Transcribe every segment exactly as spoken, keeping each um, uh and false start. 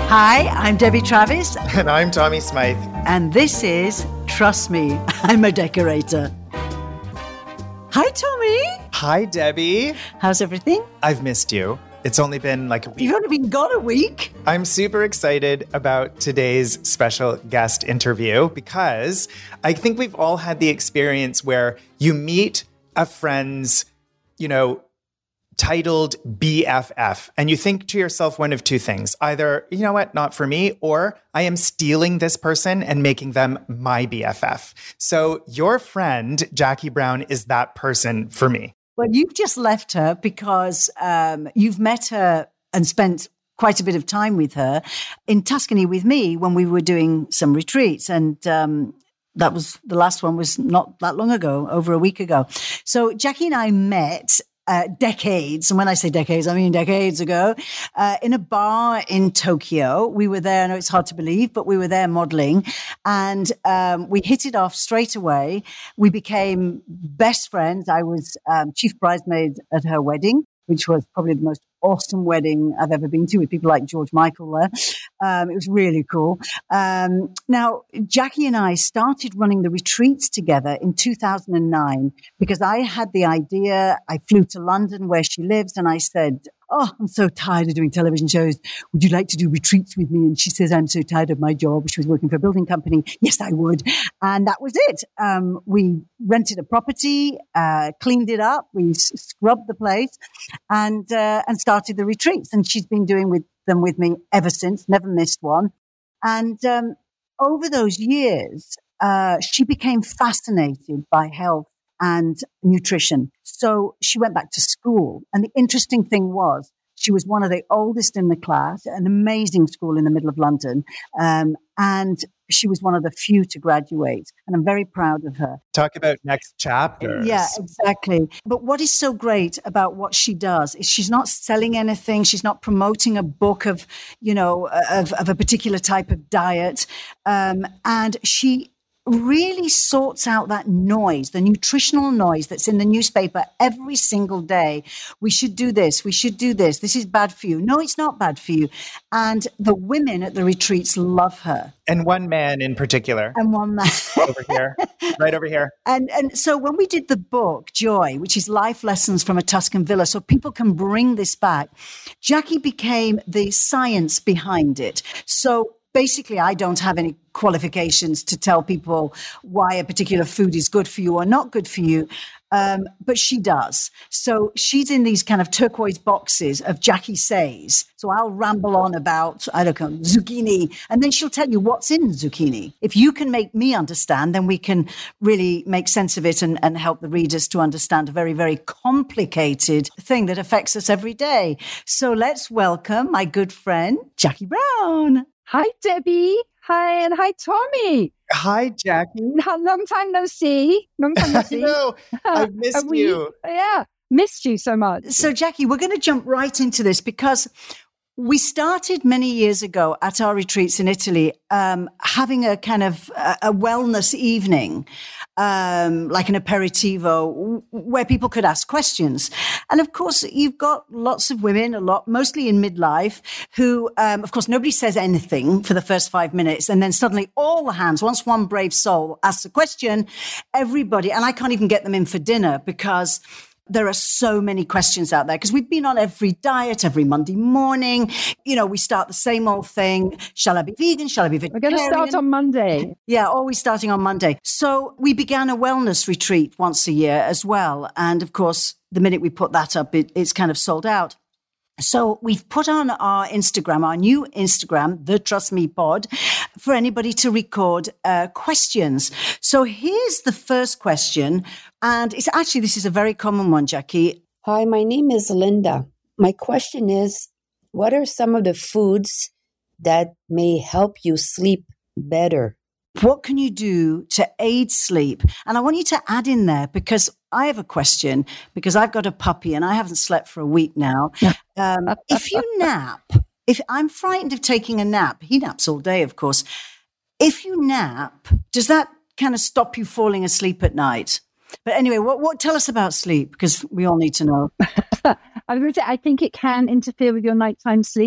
Hi, I'm Debbie Travis. And I'm Tommy Smythe. And this is Trust Me, I'm a Decorator. Hi, Tommy. Hi, Debbie. How's everything? I've missed you. It's only been like a week. You've only been gone a week. I'm super excited about today's special guest interview because I think we've all had the experience where you meet a friend's, you know, titled B F F, and you think to yourself one of two things. Either, you know what, not for me, or I am stealing this person and making them my B F F. So your friend, Jackie Brown, is that person for me. Well, you've just left her because um, you've met her and spent quite a bit of time with her in Tuscany with me when we were doing some retreats. And um, that was, the last one was not that long ago, over a week ago. So Jackie and I met Uh, decades, and when I say decades, I mean decades ago, uh, in a bar in Tokyo. We were there, I know it's hard to believe, but we were there modeling, and um, we hit it off straight away. We became best friends. I was um, chief bridesmaid at her wedding, which was probably the most awesome wedding I've ever been to, with people like George Michael there. Um, it was really cool. Um, now, Jackie and I started running the retreats together in two thousand nine because I had the idea. I flew to London where she lives and I said, oh, I'm so tired of doing television shows. Would you like to do retreats with me? And she says, I'm so tired of my job. She was working for a building company. Yes, I would. And that was it. Um, we rented a property, uh, cleaned it up. We s- scrubbed the place and, uh, and started the retreats. And she's been doing with them with me ever since, never missed one. And, um, over those years, uh, she became fascinated by health and nutrition. So she went back to school. And the interesting thing was she was one of the oldest in the class, an amazing school in the middle of London. Um, and she was one of the few to graduate. And I'm very proud of her. Talk about next chapters. Yeah, exactly. But what is so great about what she does is she's not selling anything. She's not promoting a book of, you know, of, of a particular type of diet. Um, and she really sorts out that noise, the nutritional noise that's in the newspaper every single day. We should do this. We should do this. This is bad for you. No, it's not bad for you. And the women at the retreats love her. And one man in particular. And one man. Over here. Right over here. And and so when we did the book, Joy, which is life lessons from a Tuscan villa, so people can bring this back, Jackie became the science behind it. So basically, I don't have any qualifications to tell people why a particular food is good for you or not good for you, um, but she does. So she's in these kind of turquoise boxes of Jackie Says. So I'll ramble on about, I don't know, zucchini, and then she'll tell you what's in zucchini. If you can make me understand, then we can really make sense of it and, and help the readers to understand a very, very complicated thing that affects us every day. So let's welcome my good friend, Jackie Brown. Hi, Debbie. Hi, and hi, Tommy. Hi, Jackie. Long time no see. Long time no see. I know. I've missed we, you. Yeah, missed you so much. So, Jackie, we're going to jump right into this because we started many years ago at our retreats in Italy, um, having a kind of a, a wellness evening, um, like an aperitivo, where people could ask questions. And of course, you've got lots of women, a lot, mostly in midlife, who, um, of course, nobody says anything for the first five minutes. And then suddenly all the hands, once one brave soul asks a question, everybody, and I can't even get them in for dinner because there are so many questions out there because we've been on every diet, every Monday morning. You know, we start the same old thing. Shall I be vegan? Shall I be vegetarian? We're going to start on Monday. Yeah, always starting on Monday. So we began a wellness retreat once a year as well. And of course, the minute we put that up, it, it's kind of sold out. So we've put on our Instagram, our new Instagram, the Trust Me Pod, for anybody to record uh, questions. So here's the first question. And it's actually, this is a very common one, Jackie. Hi, my name is Linda. My question is, what are some of the foods that may help you sleep better? What can you do to aid sleep? And I want you to add in there because I have a question because I've got a puppy and I haven't slept for a week now. Um, if you nap, if I'm frightened of taking a nap, he naps all day, of course. If you nap, does that kind of stop you falling asleep at night? But anyway, what, what tell us about sleep because we all need to know. I would say I think it can interfere with your nighttime sleep.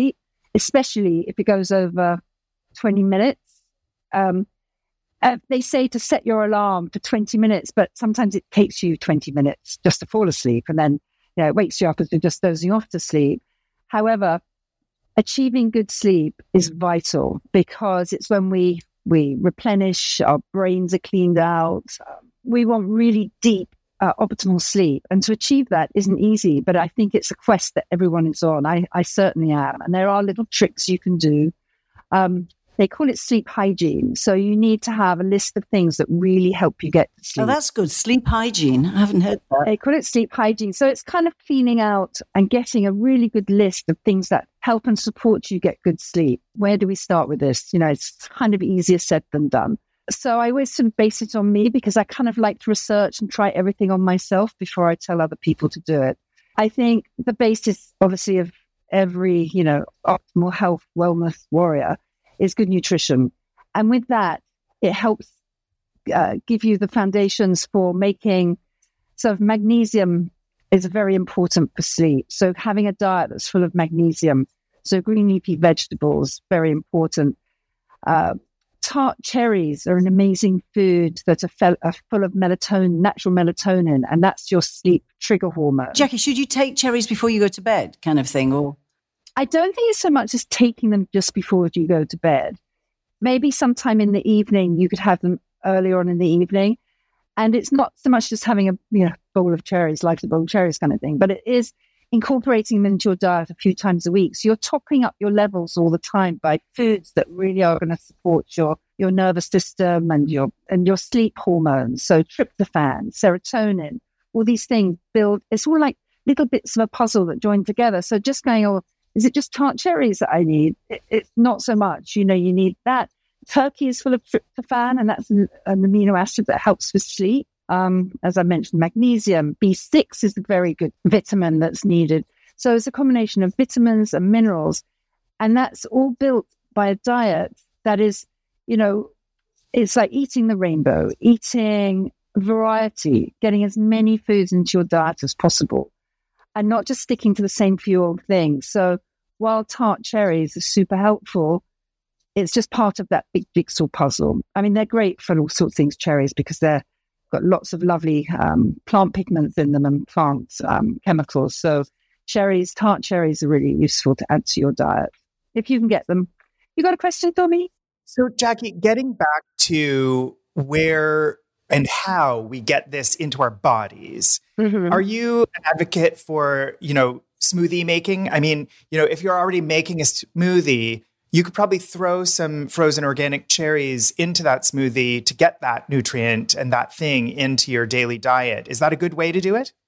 especially if it goes over twenty minutes. Um, uh, they say to set your alarm for twenty minutes, but sometimes it takes you twenty minutes just to fall asleep. And then, you know, it wakes you up as you're just dozing off to sleep. However, achieving good sleep is vital because it's when we, we replenish, our brains are cleaned out. We want really deep, uh, optimal sleep. And to achieve that isn't easy, but I think it's a quest that everyone is on. I, I certainly am. And there are little tricks you can do. Um, they call it sleep hygiene. So you need to have a list of things that really help you get to sleep. Oh, that's good. Sleep hygiene. I haven't heard that. They call it sleep hygiene. So it's kind of cleaning out and getting a really good list of things that help and support you get good sleep. Where do we start with this? You know, it's kind of easier said than done. So I always sort of base it on me because I kind of like to research and try everything on myself before I tell other people to do it. I think the basis, obviously, of every, you know, optimal health, wellness warrior is good nutrition. And with that, it helps uh, give you the foundations for making, so magnesium is very important for sleep. So having a diet that's full of magnesium, so green leafy vegetables, very important. Uh, tart cherries are an amazing food that are, fe- are full of melatonin, natural melatonin, and that's your sleep trigger hormone. Jackie, should you take cherries before you go to bed kind of thing? Or I don't think it's so much as taking them just before you go to bed. Maybe sometime in the evening, you could have them earlier on in the evening. And it's not so much just having a you know bowl of cherries, like a bowl of cherries kind of thing, but it is incorporating them into your diet a few times a week. So you're topping up your levels all the time by foods that really are going to support your, your nervous system and your and your sleep hormones. So tryptophan, serotonin, all these things build, it's all like little bits of a puzzle that join together. So just going, oh, is it just tart cherries that I need? It, it's not so much. You know, you need that. Turkey is full of tryptophan, and that's an, an amino acid that helps with sleep. Um, as I mentioned, magnesium. B six is a very good vitamin that's needed. So it's a combination of vitamins and minerals. And that's all built by a diet that is, you know, it's like eating the rainbow, eating variety, getting as many foods into your diet as possible, and not just sticking to the same few old things. So while tart cherries are super helpful, it's just part of that big jigsaw puzzle. I mean, they're great for all sorts of things, cherries, because they're got lots of lovely um, plant pigments in them and plant um, chemicals. So cherries, tart cherries are really useful to add to your diet if you can get them. You got a question, Tommy? So, Jackie, getting back to where and how we get this into our bodies, mm-hmm. Are you an advocate for, you know, smoothie making? I mean, you know, if you're already making a smoothie, you could probably throw some frozen organic cherries into that smoothie to get that nutrient and that thing into your daily diet. Is that a good way to do it?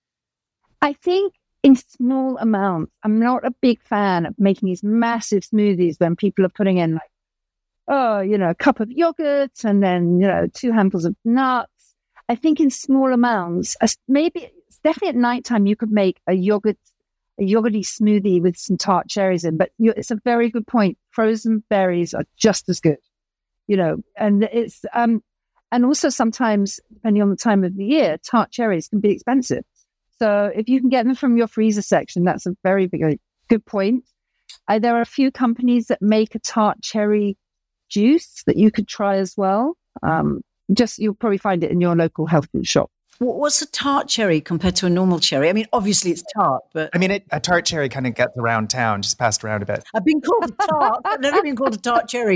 I think in small amounts. I'm not a big fan of making these massive smoothies when people are putting in like, oh, you know, a cup of yogurt and then, you know, two handfuls of nuts. I think in small amounts, maybe it's definitely at nighttime you could make a yogurt a yogurty smoothie with some tart cherries in, but you, it's a very good point. Frozen berries are just as good, you know, and it's, um, and also sometimes, depending on the time of the year, tart cherries can be expensive. So if you can get them from your freezer section, that's a very big, good point. Uh, there are a few companies that make a tart cherry juice that you could try as well. Um, just, you'll probably find it in your local health food shop. What's a tart cherry compared to a normal cherry? I mean, obviously it's tart, but... I mean, it, a tart cherry kind of gets around town, just passed around a bit. I've been called a tart, but I've never been called a tart cherry.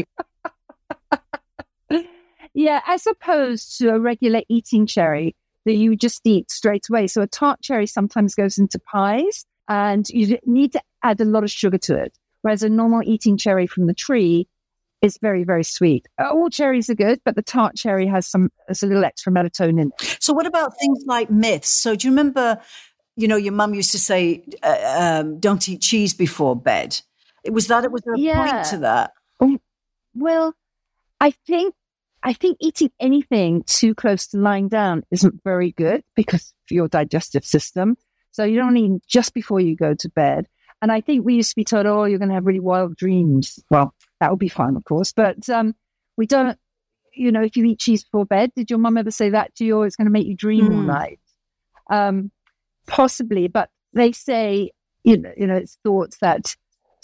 Yeah, as opposed to a regular eating cherry that you just eat straight away. So a tart cherry sometimes goes into pies and you need to add a lot of sugar to it. Whereas a normal eating cherry from the tree is very, very sweet. All cherries are good, but the tart cherry has some, has a little extra melatonin in it. So what about things like myths? So do you remember, you know, your mum used to say, uh, um, don't eat cheese before bed. It was that, it was there a yeah. point to that? Um, well, I think, I think eating anything too close to lying down isn't very good because for your digestive system. So you don't eat just before you go to bed. And I think we used to be told, oh, you're going to have really wild dreams. Well, that would be fine, of course. But um, we don't, you know, if you eat cheese before bed, did your mum ever say that to you? Or it's going to make you dream mm. all night? Um, possibly. But they say, you know, you know, it's thought that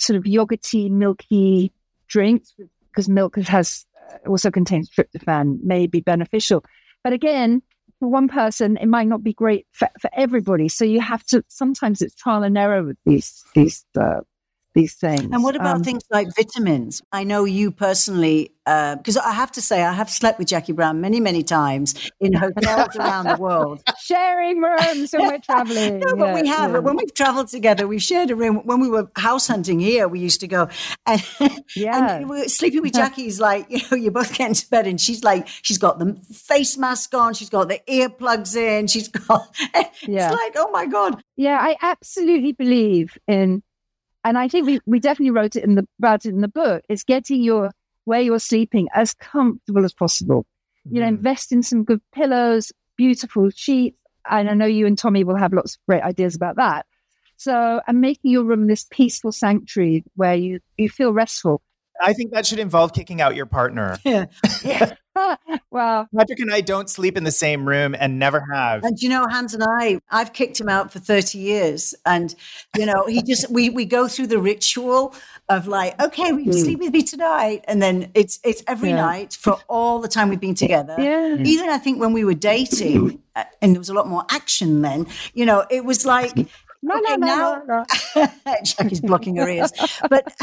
sort of yogurty, milky drinks, because milk has also contains tryptophan, may be beneficial. But again, for one person, it might not be great for, for everybody. So you have to, sometimes it's trial and error with these, these, uh, these things. And what about um, things like vitamins? I know you personally, because uh, I have to say, I have slept with Jackie Brown many, many times in hotels around the world. Sharing rooms when we're traveling. No, but yeah, we have. yeah. When we've traveled together, we've shared a room. When we were house hunting here, we used to go. And, Yeah. and we were sleeping with Jackie's like, you know, you both get into bed and she's like, she's got the face mask on, she's got the earplugs in, she's got, Yeah. it's like, oh my God. Yeah, I absolutely believe in, and I think we, we definitely wrote it in the about it in the book, is getting your where you're sleeping as comfortable as possible. You know, Mhm. invest in some good pillows, beautiful sheets. And I know you and Tommy will have lots of great ideas about that. So, and making your room this peaceful sanctuary where you, you feel restful. I think that should involve kicking out your partner. Yeah. Yeah. Well, Patrick and I don't sleep in the same room and never have. And you know, Hans and I, I've kicked him out for thirty years. And, you know, he just, we, we go through the ritual of like, okay, we sleep with me tonight. And then it's, it's every Yeah. night for all the time we've been together. yeah. Even I think when we were dating, uh, and there was a lot more action then, you know, it was like, No, okay, no, no, now no, no. Jackie's blocking her ears. But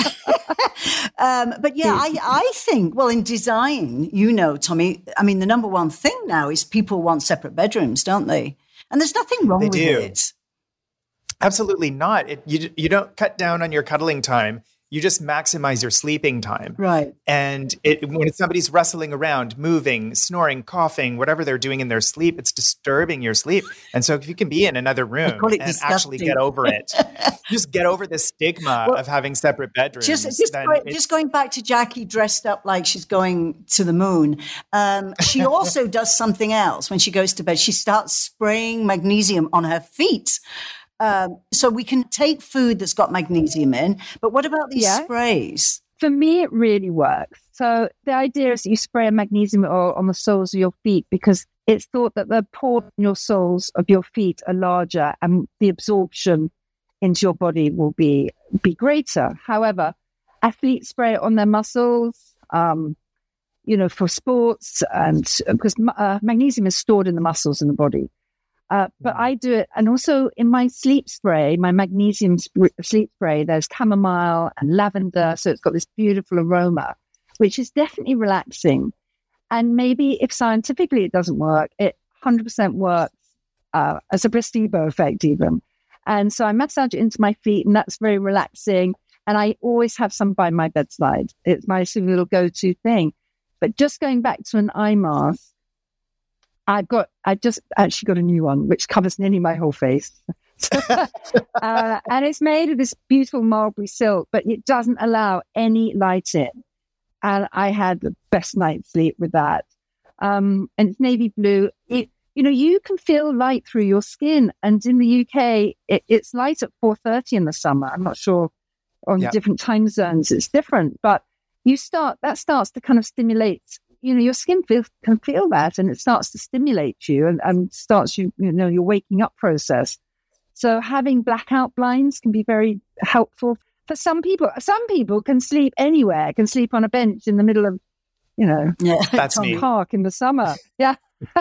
um, but yeah, I, I think, well, in design, you know, Tommy, I mean, the number one thing now is people want separate bedrooms, don't they? And there's nothing wrong They with do. it. Absolutely not. It, you, you don't cut down on your cuddling time. You just maximize your sleeping time. Right. And it, when somebody's rustling around, moving, snoring, coughing, whatever they're doing in their sleep, it's disturbing your sleep. And so if you can be in another room call and it actually disgusting. get over it, just get over the stigma Well, of having separate bedrooms. Just, just, then go- it's- just going back to Jackie dressed up like she's going to the moon. Um, she also does something else when she goes to bed. She starts spraying magnesium on her feet. Um, so we can take food that's got magnesium in, but what about these Yeah. sprays? For me, it really works. So the idea is that you spray a magnesium oil on the soles of your feet because it's thought that the pores in your soles of your feet are larger and the absorption into your body will be be greater. However, athletes spray it on their muscles, um, you know, for sports, and because uh, magnesium is stored in the muscles in the body. Uh, but I do it, and also in my sleep spray, my magnesium sp- sleep spray, there's chamomile and lavender, so it's got this beautiful aroma, which is definitely relaxing. And maybe if scientifically it doesn't work, it one hundred percent works uh, as a placebo effect even. And so I massage it into my feet, and that's very relaxing. And I always have some by my bedside. It's my sort of little go-to thing. But just going back to an eye mask, I've got, I just actually got a new one, which covers nearly my whole face. uh, and it's made of this beautiful mulberry silk, but it doesn't allow any light in. And I had the best night's sleep with that. Um, and it's navy blue. It, you know, you can feel light through your skin. And in the U K, it, it's light at four thirty in the summer. I'm not sure on Yeah. different time zones, it's different. But you start, that starts to kind of stimulate, you know, your skin feel, can feel that, and it starts to stimulate you and, and starts you, you know, your waking up process. So having blackout blinds can be very helpful for some people. Some people can sleep anywhere, can sleep on a bench in the middle of, you know, Yeah. That's Tom me. Park in the summer. Yeah.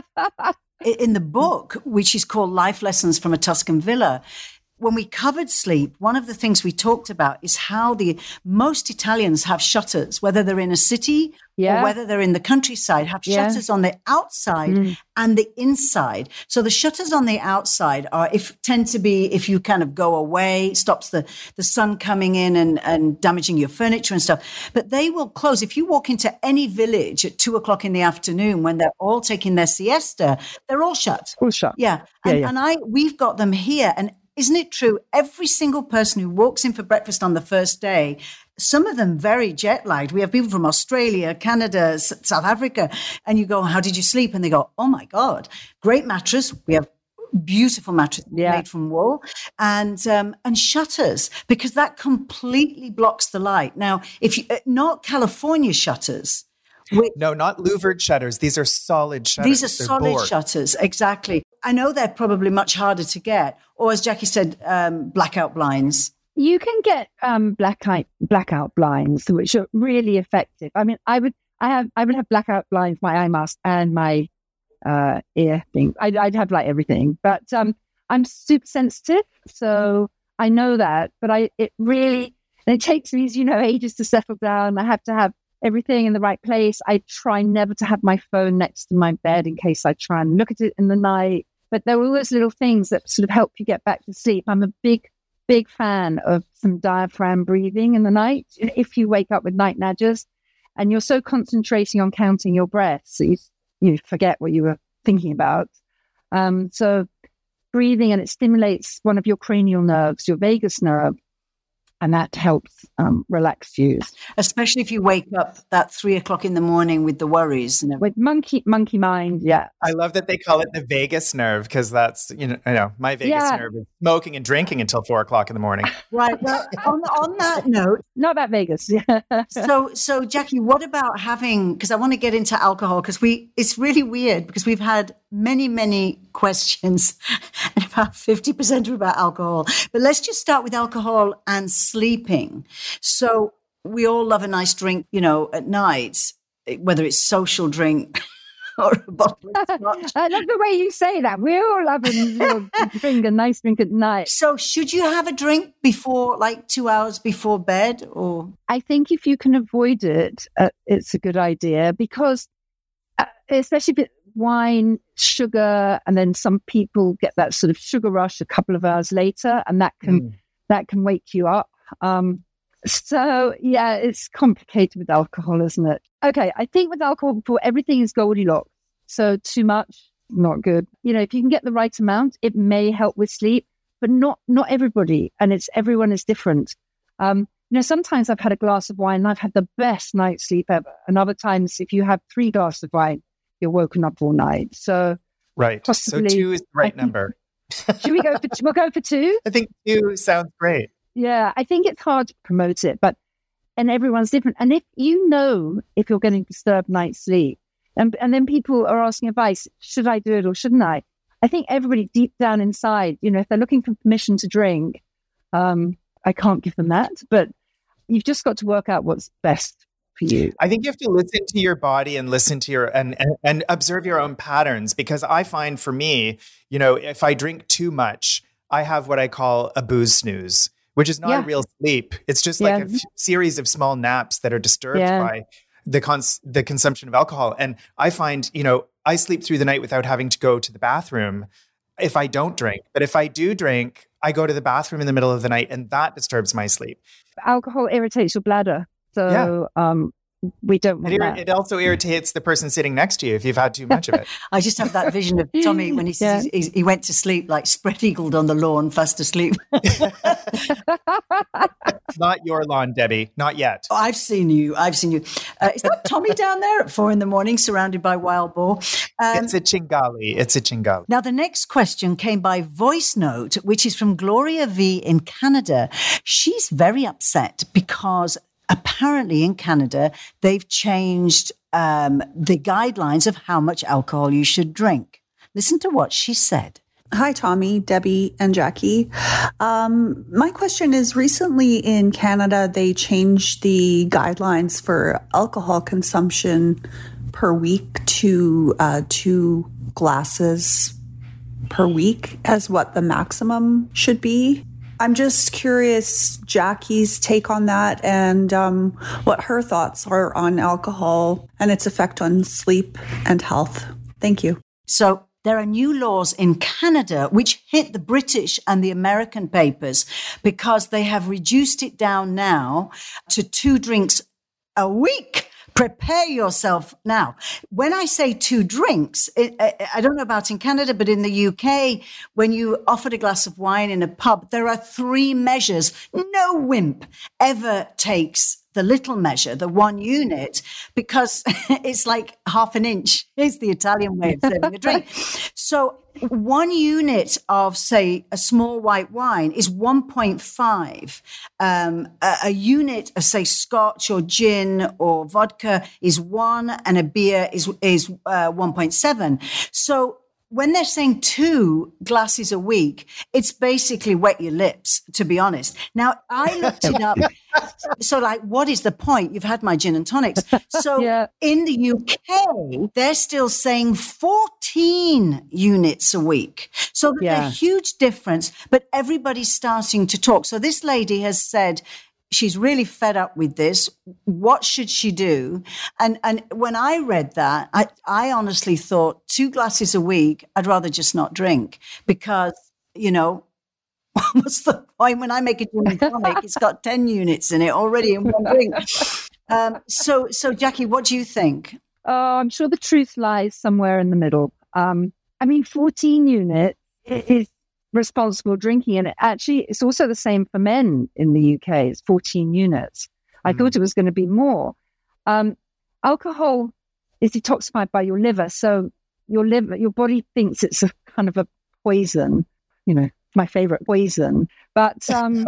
In the book, which is called Life Lessons from a Tuscan Villa, when we covered sleep, one of the things we talked about is how the most Italians have shutters, whether they're in a city Yeah. or whether they're in the countryside, have Yeah. shutters on the outside Mm. and the inside. So the shutters on the outside are if tend to be if you kind of go away, stops the, the sun coming in and, and damaging your furniture and stuff. But they will close. If you walk into any village at two o'clock in the afternoon when they're all taking their siesta, they're all shut. All shut. Yeah. Yeah, And, yeah. and I we've got them here. And isn't it true? Every single person who walks in for breakfast on the first day, some of them very jet lagged. We have people from Australia, Canada, S- South Africa, and you go, how did you sleep? And they go, oh my God, great mattress. We have beautiful mattress Yeah. made from wool and um, and shutters, because that completely blocks the light. Now, if you, uh, not California shutters, which No, not louvered shutters. These are solid shutters. these are They're solid board. shutters, exactly. I know they're probably much harder to get, or as Jackie said, um, blackout blinds. You can get um, blackout blackout blinds, which are really effective. I mean, I would I have I would have blackout blinds, my eye mask, and my uh, ear thing. I'd, I'd have like everything, but um, I'm super sensitive, so I know that. But I it really and it takes me, you know, ages to settle down. I have to have everything in the right place. I try never to have my phone next to my bed in case I try and look at it in the night. But there are all those little things that sort of help you get back to sleep. I'm a big Big fan of some diaphragm breathing in the night. If you wake up with night nudges and you're so concentrating on counting your breaths, so you, you forget what you were thinking about. Um, so breathing, and it stimulates one of your cranial nerves, your vagus nerve, and that helps um, relax you. Especially if you wake up that three o'clock in the morning with the worries. And with monkey monkey mind, yeah. I love that they call it the vagus nerve, because that's, you know, I know my vagus yeah. nerve is smoking and drinking until four o'clock in the morning. Right. Well, on, on that note. Not about Vegas. so, so Jackie, what about having, because I want to get into alcohol, because we, it's really weird because we've had many, many questions and about fifty percent are about alcohol. But let's just start with alcohol and sleeping. So we all love a nice drink, you know, at night, whether it's social drink or a bottle of scotch. I love the way you say that. We all love a little drink, a nice drink at night. So should you have a drink before, like two hours before bed? Or I think if you can avoid it, uh, it's a good idea, because uh, especially if it, wine, sugar, and then some people get that sort of sugar rush a couple of hours later, and that can mm. that can wake you up. Um, so yeah, it's complicated with alcohol, isn't it? Okay, I think with alcohol, before everything is Goldilocks. So too much, not good. You know, if you can get the right amount, it may help with sleep, but not not everybody, and it's everyone is different. Um, you know, sometimes I've had a glass of wine and I've had the best night's sleep ever, and other times, if you have three glasses of wine, you're woken up all night. So right. Possibly, so two is the right think, number. Should we go for two? We'll go for two? I think two sounds great. Yeah, I think it's hard to promote it, but and everyone's different. And if you know if you're getting disturbed night's sleep, and and then people are asking advice, should I do it or shouldn't I? I think everybody deep down inside, you know, if they're looking for permission to drink, um, I can't give them that. But you've just got to work out what's best for you. I think you have to listen to your body and listen to your and, and and observe your own patterns, because I find for me, you know, if I drink too much, I have what I call a booze snooze, which is not yeah. a real sleep. It's just like yeah. a f- series of small naps that are disturbed yeah. by the cons- the consumption of alcohol. And I find, you know, I sleep through the night without having to go to the bathroom if I don't drink. But if I do drink, I go to the bathroom in the middle of the night, and that disturbs my sleep. Alcohol irritates your bladder. So yeah. um, we don't want it, that. It also irritates the person sitting next to you if you've had too much of it. I just have that vision of Tommy when he yeah. he, he went to sleep, like spread-eagled on the lawn, fast asleep. Not your lawn, Debbie. Not yet. Oh, I've seen you. I've seen you. Uh, is that Tommy down there at four in the morning, surrounded by wild boar? Um, it's a Chingali. It's a Chingali. Now, the next question came by voice note, which is from Gloria V in Canada. She's very upset because apparently in Canada, they've changed um, the guidelines of how much alcohol you should drink. Listen to what she said. Hi, Tommy, Debbie, and Jackie. Um, my question is, recently in Canada, they changed the guidelines for alcohol consumption per week to uh, two glasses per week as what the maximum should be. I'm just curious Jackie's take on that, and um, what her thoughts are on alcohol and its effect on sleep and health. Thank you. So there are new laws in Canada which hit the British and the American papers because they have reduced it down now to two drinks a week. Prepare yourself now. When I say two drinks, it, I, I don't know about in Canada, but in the U K, when you offered a glass of wine in a pub, there are three measures. No wimp ever takes the little measure, the one unit, because it's like half an inch is the Italian way of serving a drink. So one unit of, say, a small white wine is one point five. Um, a, a unit of, say, scotch or gin or vodka is one, and a beer is is uh, one point seven. So when they're saying two glasses a week, it's basically wet your lips, to be honest. Now, I looked it up. So, like, what is the point? You've had my gin and tonics. So Yeah. in the U K, they're still saying fourteen units a week. So there's Yeah. a huge difference, but everybody's starting to talk. So this lady has said, she's really fed up with this. What should she do? And and when I read that, I, I honestly thought two glasses a week, I'd rather just not drink because, you know, what's the point when I make a gin and tonic? It's got ten units in it already in one drink. Um, so, so Jackie, what do you think? Oh, I'm sure the truth lies somewhere in the middle. Um, I mean, fourteen units is responsible drinking, and it actually it's also the same for men in the U K. It's fourteen units. I Mm. thought it was going to be more. Um, alcohol is detoxified by your liver, so your liver, your body thinks it's a kind of a poison. You know, my favorite poison. But um,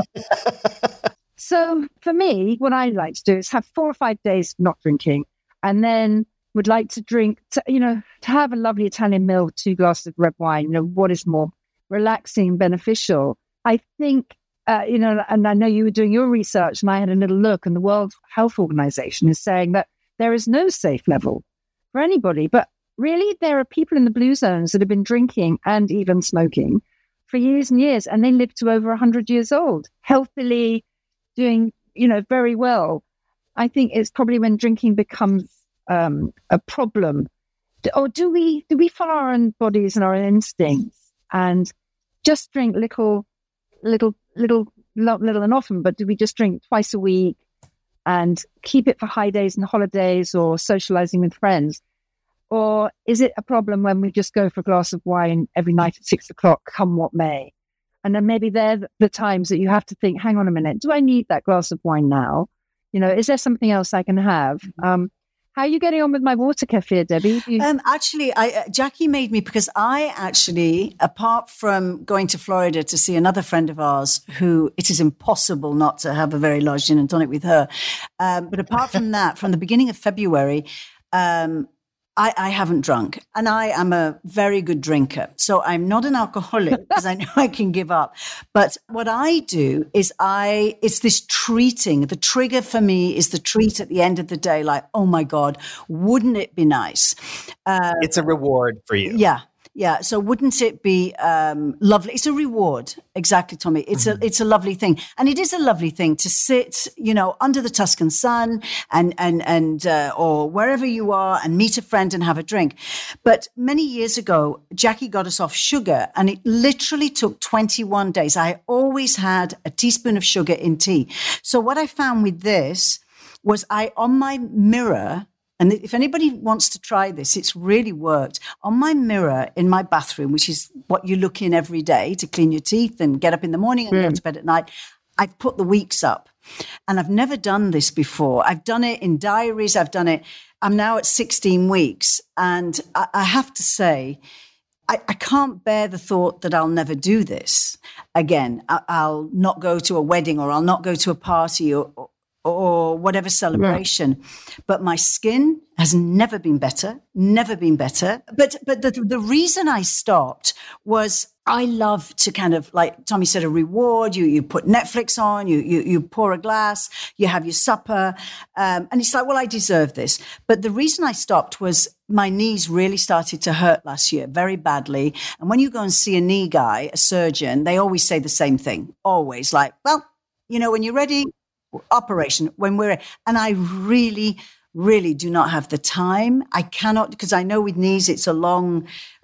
so for me, what I like to do is have four or five days not drinking, and then would like to drink. To, you know, to have a lovely Italian meal, two glasses of red wine. You know, what is more relaxing, beneficial. I think, uh, you know, and I know you were doing your research and I had a little look, and the World Health Organization is saying that there is no safe level for anybody. But really, there are people in the blue zones that have been drinking and even smoking for years and years, and they live to over one hundred years old, healthily, doing, you know, very well. I think it's probably when drinking becomes um, a problem. Or do we, do we follow our own bodies and our own instincts and just drink little, little, little, little and often, but do we just drink twice a week and keep it for high days and holidays or socializing with friends? Or is it a problem when we just go for a glass of wine every night at six o'clock, come what may? And then maybe they're the times that you have to think, hang on a minute, do I need that glass of wine now? You know, is there something else I can have? Um, How are you getting on with my water kefir, Debbie? You- Um, actually, I, uh, Jackie made me, because I actually, apart from going to Florida to see another friend of ours who it is impossible not to have a very large gin and tonic with her. Um, but apart from that, from the beginning of February, um, I, I haven't drunk, and I am a very good drinker. So I'm not an alcoholic because I know I can give up. But what I do is I, it's this treating. The trigger for me is the treat at the end of the day. Like, oh my God, wouldn't it be nice? Uh, It's a reward for you. yeah. Yeah. So wouldn't it be um, lovely? It's a reward. Exactly, Tommy. It's mm-hmm. a it's a lovely thing. And it is a lovely thing to sit, you know, under the Tuscan sun and, and, and, uh, or wherever you are and meet a friend and have a drink. But many years ago, Jackie got us off sugar, and it literally took twenty-one days. I always had a teaspoon of sugar in tea. So what I found with this was I, on my mirror, and if anybody wants to try this, it's really worked. On my mirror in my bathroom, which is what you look in every day to clean your teeth and get up in the morning and mm. go to bed at night, I've put the weeks up. And I've never done this before. I've done it in diaries. I've done it. I'm now at sixteen weeks. And I, I have to say, I, I can't bear the thought that I'll never do this again. I, I'll not go to a wedding, or I'll not go to a party, or, or or whatever celebration, yeah. But my skin has never been better, never been better. But but the, the reason I stopped was I love to kind of, like Tommy said, a reward. You you put Netflix on, you you you pour a glass, you have your supper, um, and it's like, well, I deserve this. But the reason I stopped was my knees really started to hurt last year very badly. And when you go and see a knee guy, a surgeon, they always say the same thing, always like, well, you know, when you're ready, operation, when we're, and I really, really do not have the time. I cannot, because I know with knees, it's a long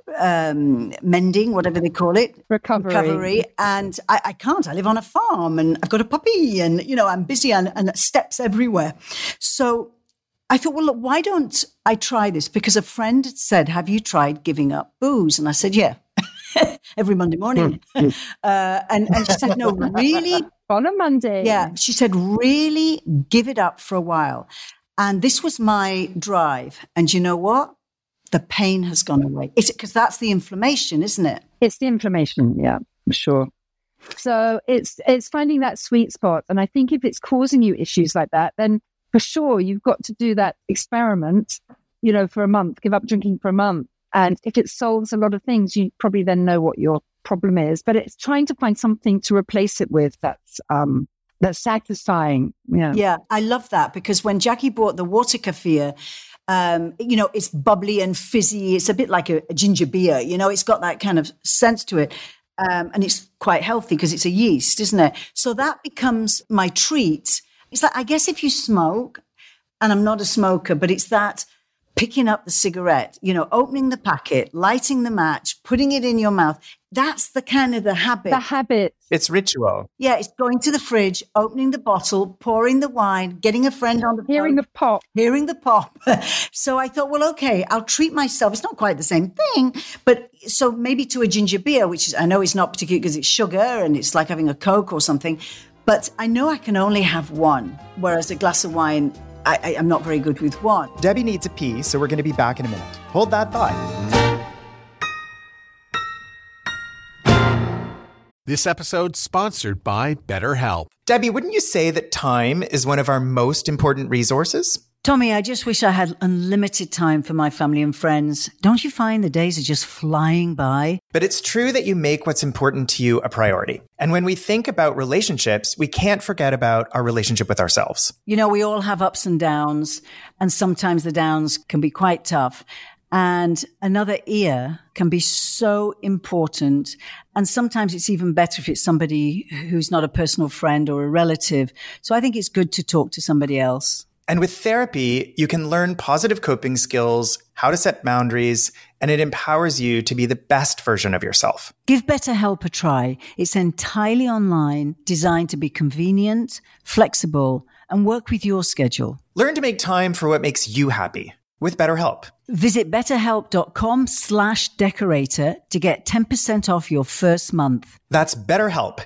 um, mending, whatever they call it. Recovery. Recovery. And I, I can't. I live on a farm and I've got a puppy and, you know, I'm busy and, and steps everywhere. So I thought, well, look, why don't I try this? Because a friend had said, have you tried giving up booze? And I said, yeah. Every Monday morning. uh, and, and she said, no, really? On a Monday. Yeah. She said, really give it up for a while. And this was my drive. And you know what? The pain has gone away. It's because that's the inflammation, isn't it? It's the inflammation. Yeah, for sure. So it's, it's finding that sweet spot. And I think if it's causing you issues like that, then for sure, you've got to do that experiment, you know, for a month, give up drinking for a month. And if it solves a lot of things, you probably then know what your problem is. But it's trying to find something to replace it with that's um, that's satisfying. Yeah. Yeah, I love that, because when Jackie bought the water kefir, um, you know, it's bubbly and fizzy. It's a bit like a, a ginger beer. You know, it's got that kind of sense to it. Um, and it's quite healthy because it's a yeast, isn't it? So that becomes my treat. It's like, I guess if you smoke, and I'm not a smoker, but it's that picking up the cigarette, you know, opening the packet, lighting the match, putting it in your mouth. That's the kind of the habit. The habit. It's ritual. Yeah, it's going to the fridge, opening the bottle, pouring the wine, getting a friend on the phone. Hearing the pop. Hearing the pop. So I thought, well, okay, I'll treat myself. It's not quite the same thing, but so maybe to a ginger beer, which is, I know is not particularly because it's sugar and it's like having a Coke or something, but I know I can only have one, whereas a glass of wine, I, I, I'm not very good with one. Debbie needs a pee, so we're going to be back in a minute. Hold that thought. This episode's sponsored by BetterHelp. Debbie, wouldn't you say that time is one of our most important resources? Tommy, I just wish I had unlimited time for my family and friends. Don't you find the days are just flying by? But it's true that you make what's important to you a priority. And when we think about relationships, we can't forget about our relationship with ourselves. You know, we all have ups and downs, and sometimes the downs can be quite tough. And another ear can be so important. And sometimes it's even better if it's somebody who's not a personal friend or a relative. So I think it's good to talk to somebody else. And with therapy, you can learn positive coping skills, how to set boundaries, and it empowers you to be the best version of yourself. Give BetterHelp a try. It's entirely online, designed to be convenient, flexible, and work with your schedule. Learn to make time for what makes you happy with BetterHelp. Visit betterhelp.com slash decorator to get ten percent off your first month. That's BetterHelp,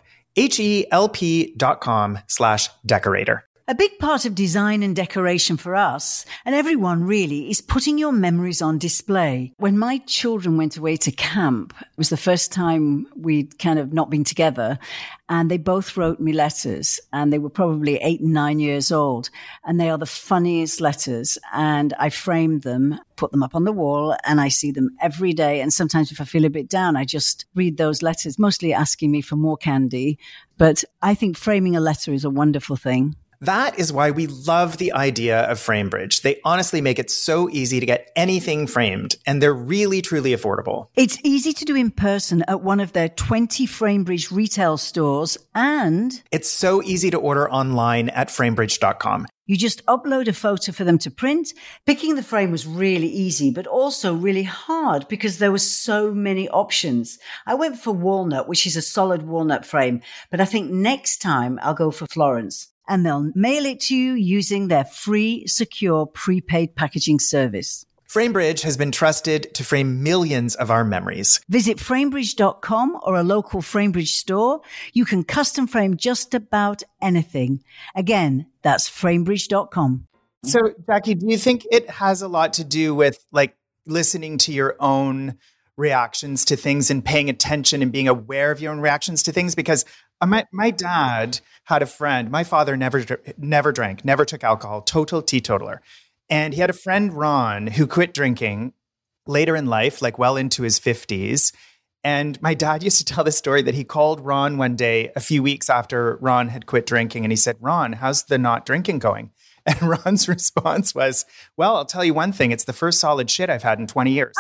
H-E-L-P dot com slash decorator. A big part of design and decoration for us, and everyone really, is putting your memories on display. When my children went away to camp, it was the first time we'd kind of not been together, and they both wrote me letters, and they were probably eight and nine years old, and they are the funniest letters, and I framed them, put them up on the wall, and I see them every day, and sometimes if I feel a bit down, I just read those letters, mostly asking me for more candy, but I think framing a letter is a wonderful thing. That is why we love the idea of FrameBridge. They honestly make it so easy to get anything framed, and they're really, truly affordable. It's easy to do in person at one of their twenty FrameBridge retail stores, and it's so easy to order online at framebridge dot com. You just upload a photo for them to print. Picking the frame was really easy, but also really hard because there were so many options. I went for walnut, which is a solid walnut frame, but I think next time I'll go for Florence. And they'll mail it to you using their free, secure, prepaid packaging service. FrameBridge has been trusted to frame millions of our memories. Visit framebridge dot com or a local FrameBridge store. You can custom frame just about anything. Again, that's framebridge dot com. So, Jackie, do you think it has a lot to do with like listening to your own reactions to things and paying attention and being aware of your own reactions to things? Because my my dad had a friend. My father never never drank, never took alcohol, total teetotaler. And he had a friend, Ron, who quit drinking later in life, like well into his fifties. And my dad used to tell this story that he called Ron one day a few weeks after Ron had quit drinking. And he said, "Ron, how's the not drinking going?" And Ron's response was, "Well, I'll tell you one thing. It's the first solid shit I've had in twenty years.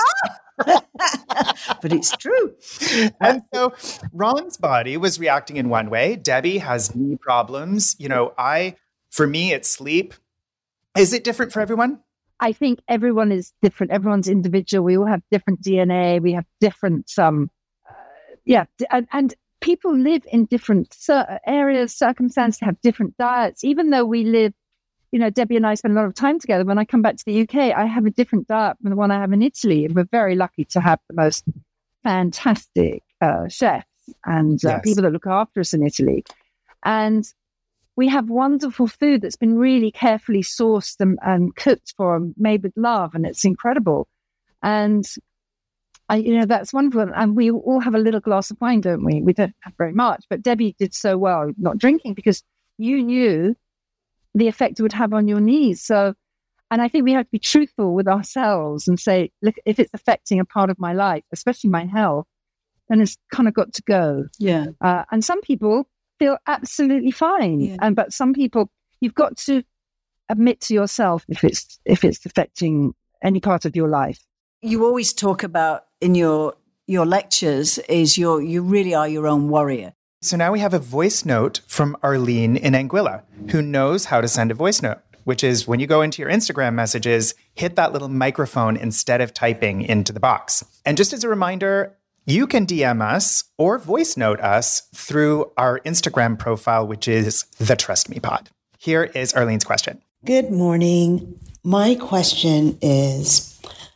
But it's true. And so Ron's body was reacting in one way. Debbie has knee problems. You know, I, for me, it's sleep. Is it different for everyone? I think everyone is different. Everyone's individual. We all have different D N A. We have different, um, uh, yeah. And, and people live in different cir- areas, circumstances, have different diets. Even though we live, you know, Debbie and I spend a lot of time together. When I come back to the U K, I have a different diet from the one I have in Italy. And we're very lucky to have the most fantastic uh, chefs and uh, Yes. people that look after us in Italy. And we have wonderful food that's been really carefully sourced and, and cooked for them, made with love, and it's incredible. And I, you know, that's wonderful. And we all have a little glass of wine, don't we? We don't have very much, but Debbie did so well not drinking because you knew the effect it would have on your knees. So And I think we have to be truthful with ourselves and say, look, if it's affecting a part of my life, especially my health, then it's kind of got to go. Yeah. Uh, and some people feel absolutely fine. Yeah. And but some people, you've got to admit to yourself if it's if it's affecting any part of your life. You always talk about in your your lectures is your you really are your own warrior. So now we have a voice note from Arlene in Anguilla, who knows how to send a voice note, which is when you go into your Instagram messages, hit that little microphone instead of typing into the box. And just as a reminder, you can D M us or voice note us through our Instagram profile, which is the Trust Me Pod. Here is Arlene's question. Good morning. My question is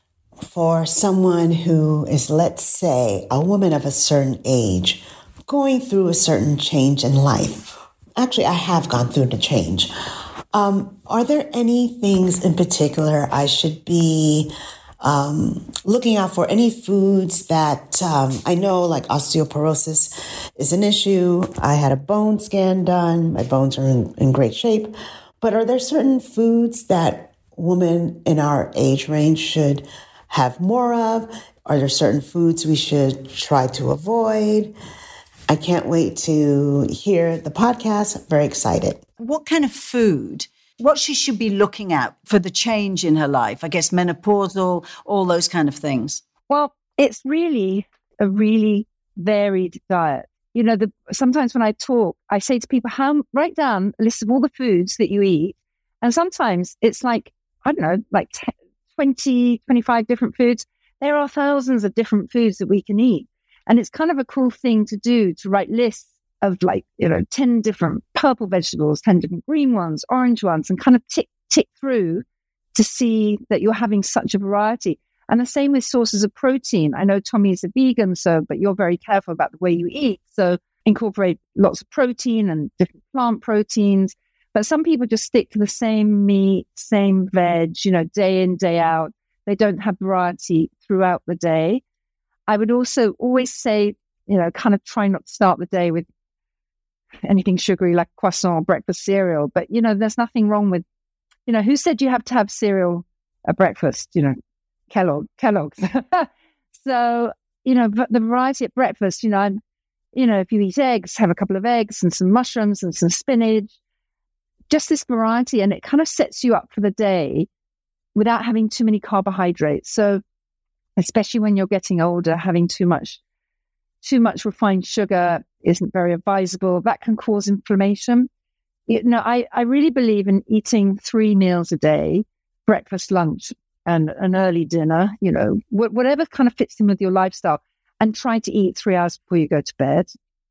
for someone who is, let's say, a woman of a certain age, going through a certain change in life. Actually, I have gone through the change. Um, are there any things in particular I should be um, looking out for? Any foods that um, I know, like osteoporosis is an issue. I had a bone scan done. My bones are in, in great shape. But are there certain foods that women in our age range should have more of? Are there certain foods we should try to avoid? I can't wait to hear the podcast. I'm very excited. What kind of food, what she should be looking at for the change in her life? I guess menopausal, all those kind of things. Well, it's really a really varied diet. You know, the, sometimes when I talk, I say to people, how, write down a list of all the foods that you eat. And sometimes it's like, I don't know, like ten, twenty, twenty-five different foods. There are thousands of different foods that we can eat. And it's kind of a cool thing to do, to write lists of like, you know, ten different purple vegetables, ten different green ones, orange ones, and kind of tick, tick through to see that you're having such a variety. And the same with sources of protein. I know Tommy is a vegan, so, but you're very careful about the way you eat. So incorporate lots of protein and different plant proteins. But some people just stick to the same meat, same veg, you know, day in, day out. They don't have variety throughout the day. I would also always say, you know, kind of try not to start the day with anything sugary like croissant or breakfast cereal. But, you know, there's nothing wrong with, you know, who said you have to have cereal at breakfast? You know, Kellogg, Kellogg's. So, you know, the variety at breakfast, you know, and, you know, if you eat eggs, have a couple of eggs and some mushrooms and some spinach, just this variety. And it kind of sets you up for the day without having too many carbohydrates. So, especially when you're getting older, having too much, too much refined sugar isn't very advisable. That can cause inflammation. You know, I, I really believe in eating three meals a day, breakfast, lunch, and an early dinner, you know, wh- whatever kind of fits in with your lifestyle, and try to eat three hours before you go to bed.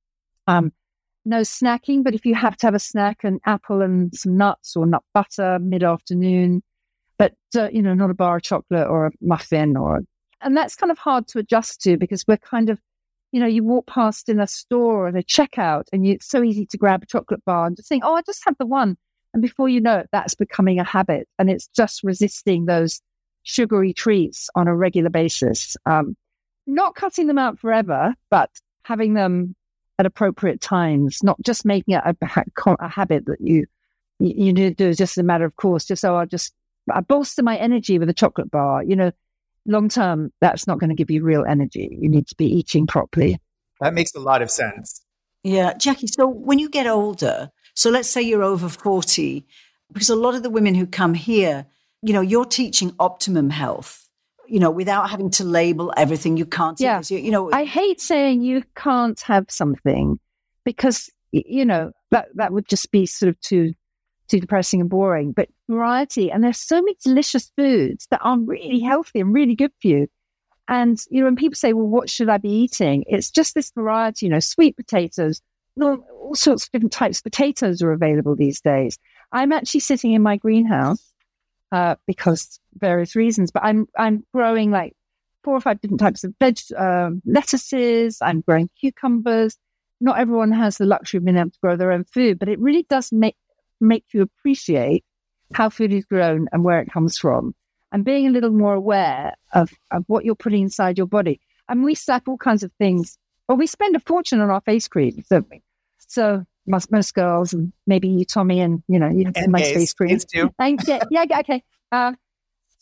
Um, no snacking, but if you have to have a snack, an apple and some nuts or nut butter mid-afternoon, but, uh, you know, not a bar of chocolate or a muffin or, and that's kind of hard to adjust to because we're kind of, you know, you walk past in a store or a checkout and you, it's so easy to grab a chocolate bar and just think, oh, I just have the one. And before you know it, that's becoming a habit and it's just resisting those sugary treats on a regular basis. Um, not cutting them out forever, but having them at appropriate times, not just making it a, a habit that you, you, you do just a matter of course, just so I'll just, I bolster my energy with a chocolate bar. You know, long term, that's not going to give you real energy. You need to be eating properly. That makes a lot of sense. Yeah, Jackie, so when you get older, so let's say you're over forty, because a lot of the women who come here, you know, you're teaching optimum health, you know, without having to label everything. You can't. Yeah. This, you, you know, I hate saying you can't have something because, you know, that, that would just be sort of too, too depressing and boring. But variety, and there's so many delicious foods that are really healthy and really good for you. And, you know, when people say, well, what should I be eating? It's just this variety, you know, sweet potatoes, all sorts of different types of potatoes are available these days. I'm actually sitting in my greenhouse uh, because various reasons, but I'm I'm growing like four or five different types of veg, uh, lettuces. I'm growing cucumbers. Not everyone has the luxury of being able to grow their own food, but it really does make make you appreciate how food is grown and where it comes from, and being a little more aware of, of what you're putting inside your body. And we stack all kinds of things. Well, we spend a fortune on our face cream, don't we? So most, most girls, and maybe you, Tommy, and you know, you have and my gays, face cream. gays too. And, yeah, yeah, okay. Uh,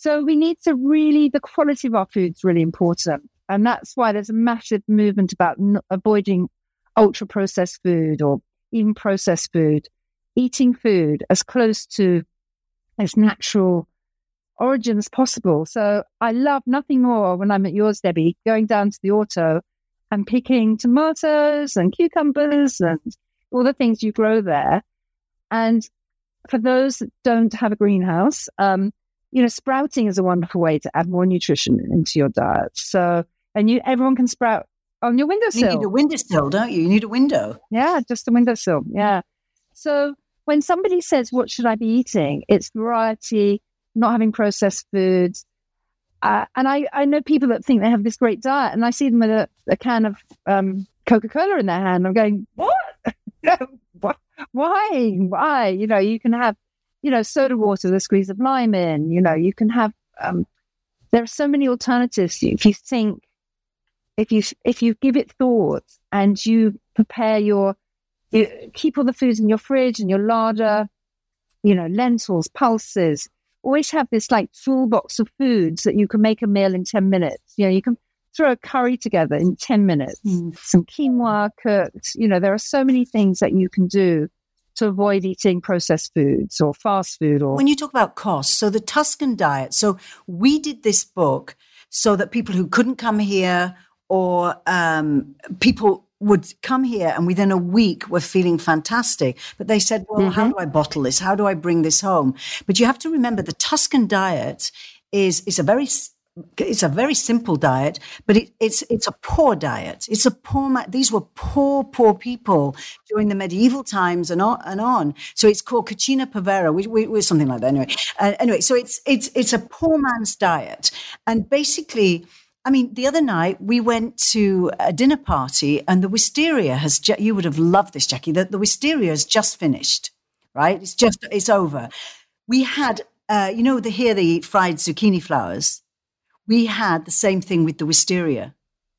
So we need to really, the quality of our food is really important. And that's why there's a massive movement about n- avoiding ultra processed food or even processed food, eating food as close to as natural origin as possible. So I love nothing more when I'm at yours, Debbie, going down to the auto and picking tomatoes and cucumbers and all the things you grow there. And for those that don't have a greenhouse, um, you know, sprouting is a wonderful way to add more nutrition into your diet. So, and you, everyone can sprout on your windowsill. You need a windowsill, don't you? You need a window. Yeah, just a windowsill. Yeah. So when somebody says, what should I be eating? It's variety, not having processed foods. Uh, and I, I know people that think they have this great diet, and I see them with a, a can of um, Coca-Cola in their hand. I'm going, what? No, what? Why? Why? You know, you can have, you know, soda water with a squeeze of lime in. You know, you can have, um, there are so many alternatives. If you think, if you if you give it thought and you prepare your, you keep all the foods in your fridge and your larder, you know, lentils, pulses, always have this like toolbox of foods that you can make a meal in ten minutes. You know, you can throw a curry together in ten minutes, mm. some quinoa cooked. You know, there are so many things that you can do to avoid eating processed foods or fast food. Or when you talk about cost, so the Tuscan diet, so we did this book so that people who couldn't come here or um, people would come here and within a week were feeling fantastic. But they said, well, mm-hmm. how do I bottle this? How do I bring this home? But you have to remember the Tuscan diet is, is a very It's a very simple diet, but it, it's it's a poor diet. It's a poor. These were poor, poor people during the medieval times and on. And on. So it's called Cucina Povera, which, which something like that. Anyway, uh, anyway, so it's it's it's a poor man's diet, and basically, I mean, the other night we went to a dinner party, and the wisteria has. Ju- you would have loved this, Jackie. The, the wisteria has just finished, right? It's just it's over. We had, uh, you know, the here they eat fried zucchini flowers. We had the same thing with the wisteria.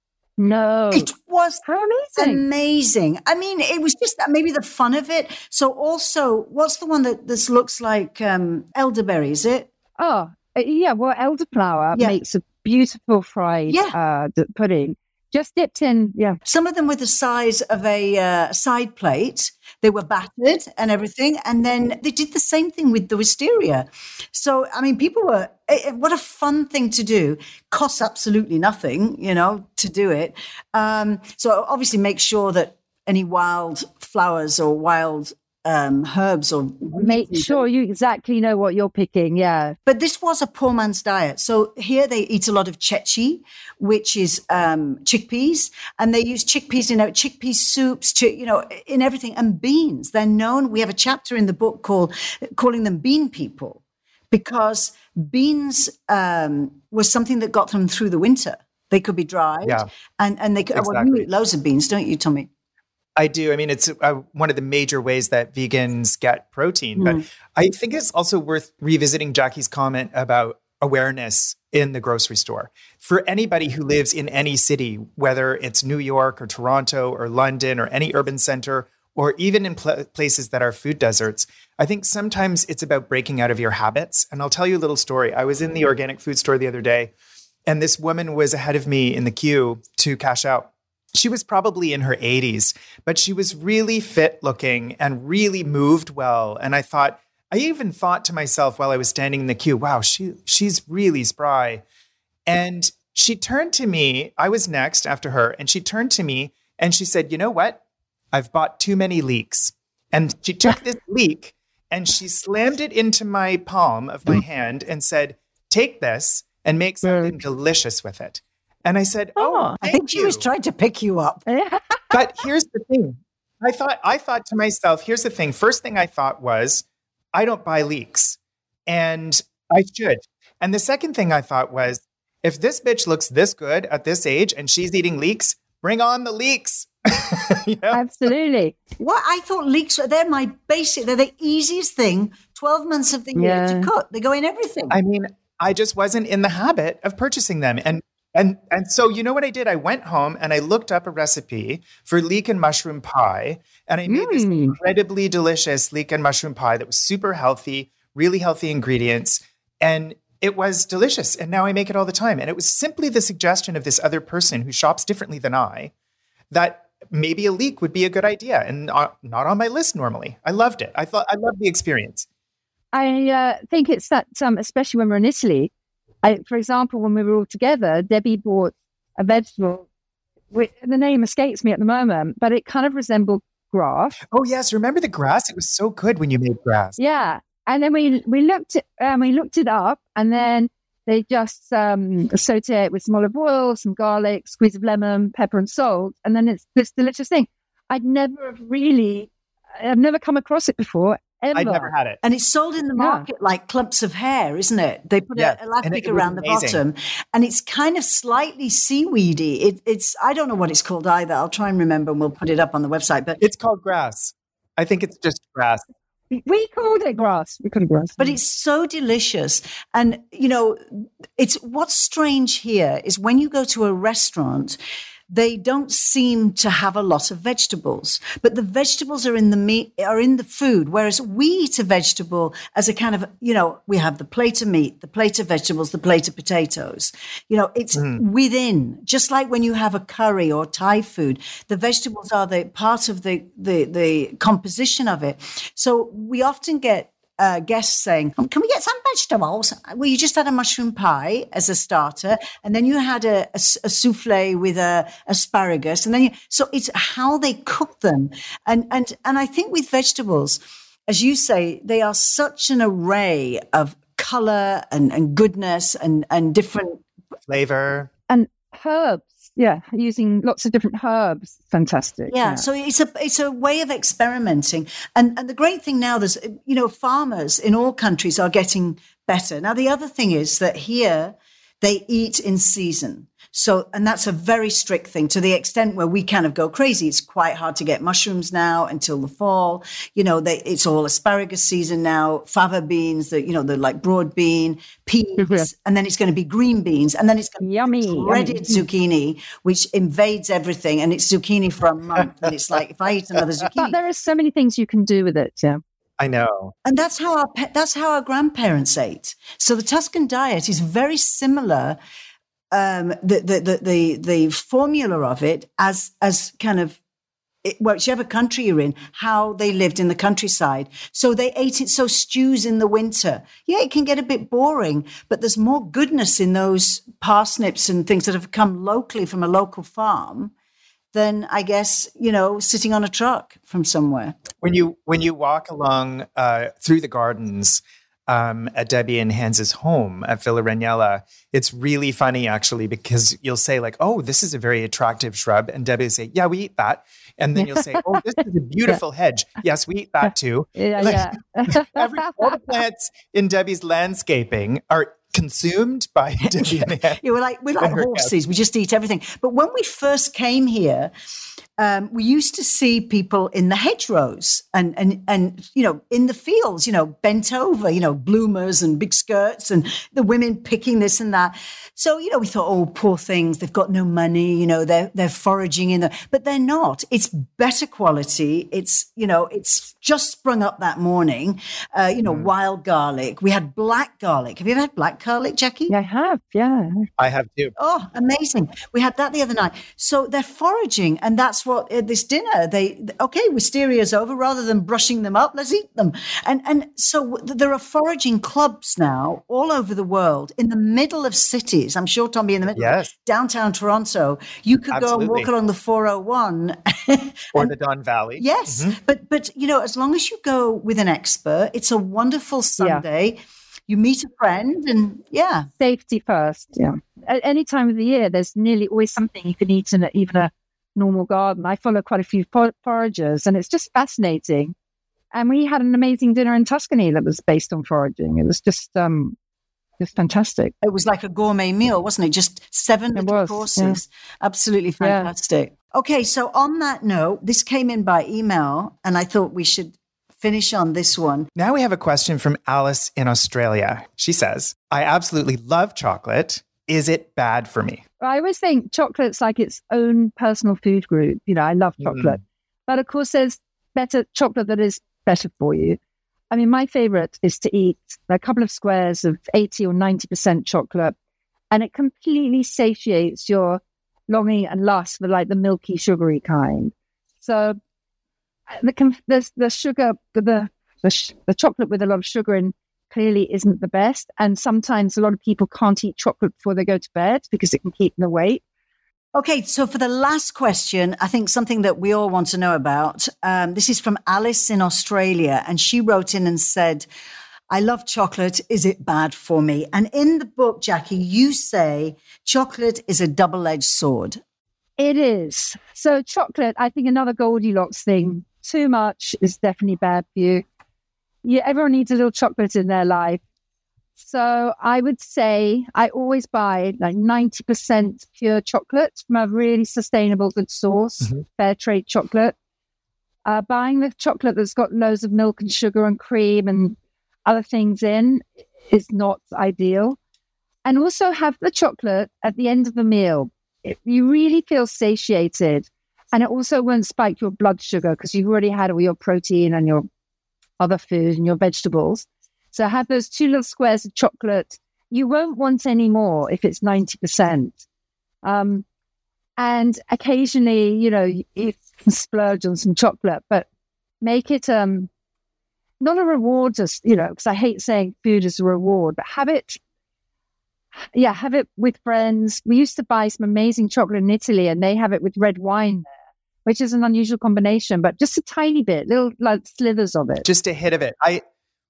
No. It was How amazing. amazing. I mean, it was just maybe the fun of it. So also, what's the one that this looks like um, elderberry, is it? Oh, yeah. Well, elderflower yeah. makes a beautiful fried yeah. uh, pudding. Just dipped in, yeah. Some of them were the size of a uh, side plate. They were battered and everything. And then they did the same thing with the wisteria. So, I mean, people were, it, what a fun thing to do. Costs absolutely nothing, you know, to do it. Um, so obviously make sure that any wild flowers or wild um, herbs or... Make sure you exactly know what you're picking, yeah. But this was a poor man's diet. So here they eat a lot of chechi, which is um, chickpeas, and they use chickpeas in you know, chickpea soups, chi- you know, in everything, and beans. They're known. We have a chapter in the book called calling them bean people, because beans um, was something that got them through the winter. They could be dried, yeah. and and they could. Exactly. Well, you eat loads of beans, don't you, Tommy? I do. I mean, it's uh, one of the major ways that vegans get protein. Mm. But I think it's also worth revisiting Jackie's comment about awareness in the grocery store. For anybody who lives in any city, whether it's New York or Toronto or London or any urban center, or even in pl- places that are food deserts, I think sometimes it's about breaking out of your habits. And I'll tell you a little story. I was in the organic food store the other day, and this woman was ahead of me in the queue to cash out. She was probably in her eighties, but she was really fit looking and really moved well. And I thought, I even thought to myself while I was standing in the queue, wow, she she's really spry. And she turned to me, I was next after her, and she turned to me and she said, you know what? I've bought too many leeks. And she took this leek and she slammed it into my palm of my hand and said, take this and make something delicious with it. And I said, "Oh, I think she you. was trying to pick you up." But here's the thing: I thought, I thought to myself, "Here's the thing." First thing I thought was, "I don't buy leeks, and I should." And the second thing I thought was, "If this bitch looks this good at this age and she's eating leeks, bring on the leeks." You know? Absolutely. What I thought leeks were they're my basic. They're the easiest thing. Twelve months of the year yeah. to cook. They go in everything. I mean, I just wasn't in the habit of purchasing them, and. And and so, you know what I did? I went home and I looked up a recipe for leek and mushroom pie. And I made mm. this incredibly delicious leek and mushroom pie that was super healthy, really healthy ingredients. And it was delicious. And now I make it all the time. And it was simply the suggestion of this other person who shops differently than I that maybe a leek would be a good idea and not, not on my list normally. I loved it. I thought I loved the experience. I uh, think it's that, um, especially when we're in Italy, I, for example, when we were all together, Debbie bought a vegetable. Which, the name escapes me at the moment, but it kind of resembled grass. Oh yes, remember the grass? It was so good when you made grass. Yeah, and then we we looked it, um, we looked it up, and then they just um, saute it with some olive oil, some garlic, squeeze of lemon, pepper, and salt, and then it's this delicious thing. I'd never have really, I've never come across it before. Ever. I'd never had it. And it's sold in the market yeah. like clumps of hair, isn't it? They put yes. an elastic around the bottom, and it's kind of slightly seaweedy. It, it's I don't know what it's called either. I'll try and remember, and we'll put it up on the website. But it's called grass. I think it's just grass. We called it grass. We called it grass. But it's so delicious. And, you know, it's what's strange here is when you go to a restaurant, they don't seem to have a lot of vegetables, but the vegetables are in the meat, are in the food. Whereas we eat a vegetable as a kind of, you know, we have the plate of meat, the plate of vegetables, the plate of potatoes. You know, it's mm. within, just like when you have a curry or Thai food, the vegetables are the part of the, the, the composition of it. So we often get Uh, guests saying, oh, can we get some vegetables? Well, you just had a mushroom pie as a starter, and then you had a, a, a souffle with a asparagus, and then you, so it's how they cook them, and and and I think with vegetables, as you say, they are such an array of color and, and goodness and and different flavor and herbs. Yeah, using lots of different herbs. Fantastic. Yeah, yeah, so it's a it's a way of experimenting. And and the great thing now, there's, you know, farmers in all countries are getting better. Now, the other thing is that here they eat in season. So, and that's a very strict thing to the extent where we kind of go crazy. It's quite hard to get mushrooms now until the fall. You know, they, it's all asparagus season now, fava beans, the, you know, the like broad bean, peas, mm-hmm. and then it's going to be green beans, and then it's going to yummy, be shredded yummy. zucchini, which invades everything, and it's zucchini for a month. And it's like, if I eat another zucchini. But there are so many things you can do with it, yeah. I know. And that's how our that's how our grandparents ate. So the Tuscan diet is very similar. Um, the, the the the the formula of it as as kind of it, whichever country you're in, how they lived in the countryside. So they ate it. So stews in the winter, yeah, it can get a bit boring, but there's more goodness in those parsnips and things that have come locally from a local farm than, I guess, you know, sitting on a truck from somewhere. When you when you walk along uh, through the gardens um, at Debbie and Hans's home at Villa Regnella, it's really funny actually, because you'll say like, "Oh, this is a very attractive shrub," and Debbie will say, "Yeah, we eat that." And then you'll say, "Oh, this is a beautiful yeah. hedge. Yes, we eat that too." Yeah, yeah. Every, all the plants in Debbie's landscaping are consumed by Debbie and Hans. Yeah, we're like we're like horses. We just eat everything. But when we first came here, um, we used to see people in the hedgerows and and and you know in the fields, you know, bent over, you know, bloomers and big skirts, and the women picking this and that. So you know, we thought, oh, poor things, they've got no money, you know, they're they're foraging in the, but they're not. It's better quality. It's you know, it's just sprung up that morning. Uh, you know, mm. wild garlic. We had black garlic. Have you ever had black garlic, Jackie? Yeah, I have. Yeah, I have too. Oh, amazing! We had that the other night. So they're foraging, and that's what at this dinner they okay. Wisteria's over. Rather than brushing them up, let's eat them. And and so there are foraging clubs now all over the world in the middle of cities. I'm sure, Tommy, in the middle yes. of downtown Toronto, you could Absolutely. go and walk along the four oh one or and, the Don Valley. Yes, mm-hmm. but but you know, as long as you go with an expert, it's a wonderful Sunday. Yeah. You meet a friend and yeah. Safety first, yeah. At any time of the year, there's nearly always something you can eat in a, even a normal garden. I follow quite a few for- foragers and it's just fascinating. And we had an amazing dinner in Tuscany that was based on foraging. It was just um, just fantastic. It was like a gourmet meal, wasn't it? Just seven it little was, courses. Yeah. Absolutely fantastic. Yeah. Okay, so on that note, this came in by email and I thought we should finish on this one. Now we have a question from Alice in Australia. She says, I absolutely love chocolate. Is it bad for me? I always think chocolate's like its own personal food group. You know, I love chocolate. Mm. But of course, there's better chocolate that is better for you. I mean, my favorite is to eat a couple of squares of eighty or ninety percent chocolate, and it completely satiates your longing and lust for like the milky, sugary kind. So the the, the sugar, the the, the chocolate with a lot of sugar in clearly isn't the best. And sometimes a lot of people can't eat chocolate before they go to bed because it can keep them awake. Okay, so for the last question, I think something that we all want to know about. Um, this is from Alice in Australia, and she wrote in and said, I love chocolate. Is it bad for me? And in the book, Jackie, you say chocolate is a double-edged sword. It is. So chocolate, I think another Goldilocks thing, too much is definitely bad for you. Yeah, everyone needs a little chocolate in their life. So I would say I always buy like ninety percent pure chocolate from a really sustainable, good source, mm-hmm. fair trade chocolate. Uh, buying the chocolate that's got loads of milk and sugar and cream and other things in is not ideal. And also have the chocolate at the end of the meal. It, you really feel satiated, and it also won't spike your blood sugar because you've already had all your protein and your other food and your vegetables. So have those two little squares of chocolate. You won't want any more if it's ninety percent. Um, and occasionally, you know, you can splurge on some chocolate, but make it um, not a reward, just, you know, because I hate saying food is a reward, but have it, yeah, have it with friends. We used to buy some amazing chocolate in Italy, and they have it with red wine there, which is an unusual combination, but just a tiny bit, little like slithers of it. Just a hit of it. I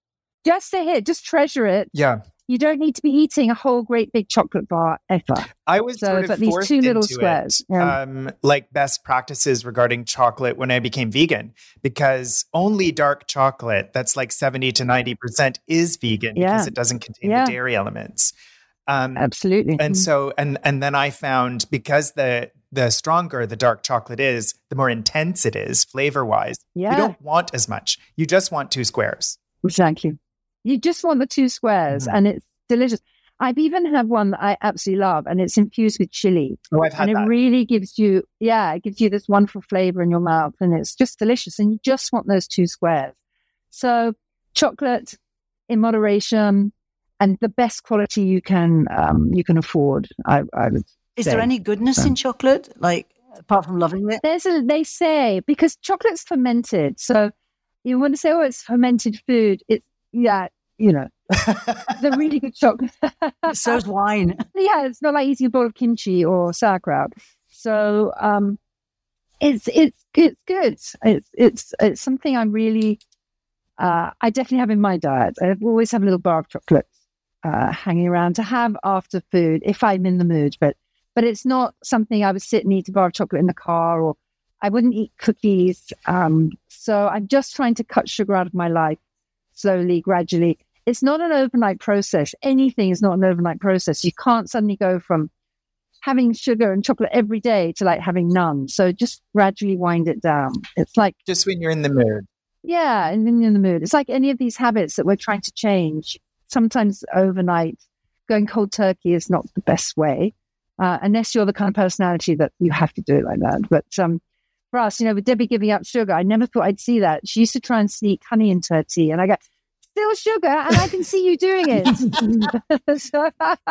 Just a hit, just treasure it. Yeah. You don't need to be eating a whole great big chocolate bar ever. I was so sort of these forced two little into squares. it, Yeah. um, like best practices regarding chocolate when I became vegan, because only dark chocolate that's like seventy to ninety percent is vegan Yeah. because it doesn't contain Yeah. the dairy elements. Um, Absolutely. And so, and and then I found because the the stronger the dark chocolate is, the more intense it is flavor wise. Yeah. You don't want as much. You just want two squares. Exactly. You just want the two squares, Mhm. and it's delicious. I've even had one that I absolutely love, and it's infused with chili. Oh, I've had and it that. really gives you, yeah, it gives you this wonderful flavor in your mouth, and it's just delicious. And you just want those two squares. So chocolate in moderation, and the best quality you can um, you can afford. I, I would. Is say. there any goodness So. in chocolate, like apart from loving it? There's a, they say, because chocolate's fermented. So you want to say, oh, it's fermented food. It's, yeah, you know, the really good chocolate. So's wine. Yeah, it's not like eating a bowl of kimchi or sauerkraut. So um, it's it's it's good. It's it's it's something I'm really. Uh, I definitely have in my diet. I always have a little bar of chocolate uh, hanging around to have after food if I'm in the mood. But but it's not something I would sit and eat a bar of chocolate in the car, or I wouldn't eat cookies. Um, so I'm just trying to cut sugar out of my life slowly, gradually. It's not an overnight process. Anything is not an overnight process. You can't suddenly go from having sugar and chocolate every day to like having none. So just gradually wind it down. It's like, Just when you're in the mood. yeah, and then you're in the mood. It's like any of these habits that we're trying to change. Sometimes overnight, going cold turkey is not the best way, uh, unless you're the kind of personality that you have to do it like that. But um, for us, you know, with Debbie giving up sugar, I never thought I'd see that. She used to try and sneak honey into her tea, and I go, still sugar, and I can see you doing it. so,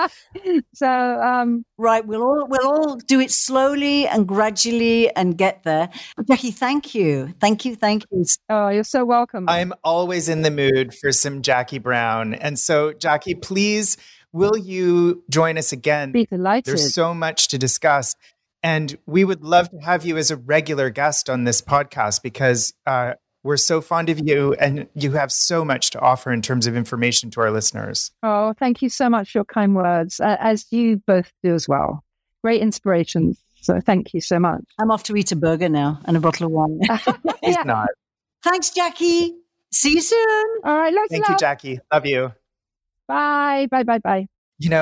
so um, Right, we'll all we'll all do it slowly and gradually and get there. Jackie, thank you, thank you, thank you. oh, you're so welcome. I'm always in the mood for some Jackie Brown. And so, Jackie, please, will you join us again? Be delighted. There's so much to discuss. And we would love to have you as a regular guest on this podcast because uh, we're so fond of you and you have so much to offer in terms of information to our listeners. Oh, thank you so much for your kind words, uh, as you both do as well. Great inspirations. So thank you so much. I'm off to eat a burger now and a bottle of wine. He's Yeah. not. Thanks, Jackie. See you soon. All right, lots Thank of you, love. Jackie. Love you. Bye, bye, bye, bye. You know,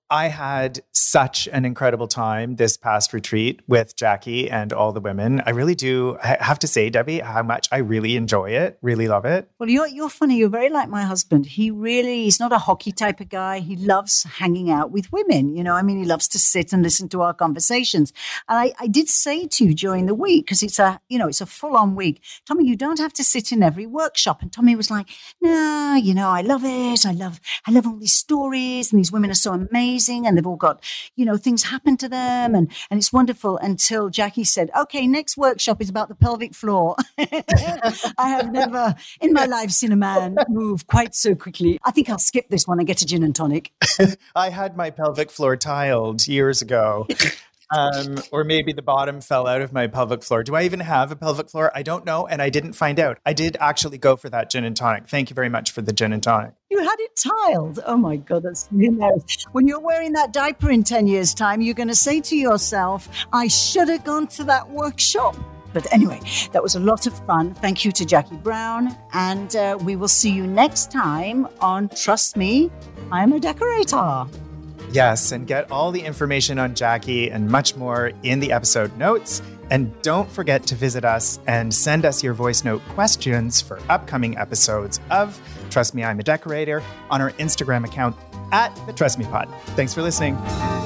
I had such an incredible time this past retreat with Jackie and all the women. I really do I have to say, Debbie, how much I really enjoy it, really love it. Well, you're you're funny. You're very like my husband. He really, he's not a hockey type of guy. He loves hanging out with women. You know, I mean, he loves to sit and listen to our conversations. And I, I did say to you during the week, because it's a, you know, it's a full on week, Tommy, you don't have to sit in every workshop. And Tommy was like, no, you know, I love it. I love, I love all these stories, and these women are so amazing. And they've all got, you know, things happen to them, and, and it's wonderful, until Jackie said, okay, next workshop is about the pelvic floor. I have never in my life seen a man move quite so quickly. I think I'll skip this one and get a gin and tonic. I had my pelvic floor tiled years ago. Um, or maybe the bottom fell out of my pelvic floor. Do I even have a pelvic floor? I don't know. And I didn't find out. I did actually go for that gin and tonic. Thank you very much for the gin and tonic. You had it tiled. Oh my God, that's hilarious. When you're wearing that diaper in ten years' time, you're going to say to yourself, I should have gone to that workshop. But anyway, that was a lot of fun. Thank you to Jackie Brown. And uh, we will see you next time on Trust Me, I'm a Decorator. Yes, and get all the information on Jackie and much more in the episode notes. And don't forget to visit us and send us your voice note questions for upcoming episodes of Trust Me, I'm a Decorator on our Instagram account at the Trust Me Pod. Thanks for listening.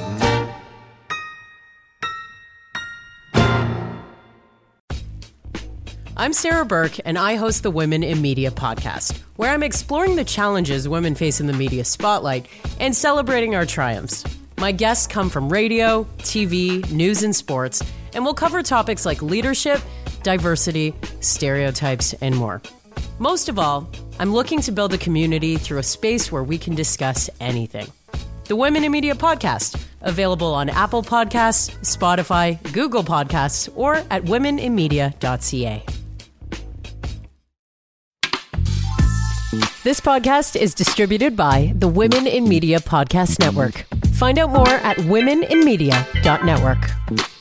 I'm Sarah Burke, and I host the Women in Media podcast, where I'm exploring the challenges women face in the media spotlight and celebrating our triumphs. My guests come from radio, T V, news, and sports, and we'll cover topics like leadership, diversity, stereotypes, and more. Most of all, I'm looking to build a community through a space where we can discuss anything. The Women in Media podcast, available on Apple Podcasts, Spotify, Google Podcasts, or at women in media dot c a. This podcast is distributed by the Women in Media Podcast Network. Find out more at women in media dot network.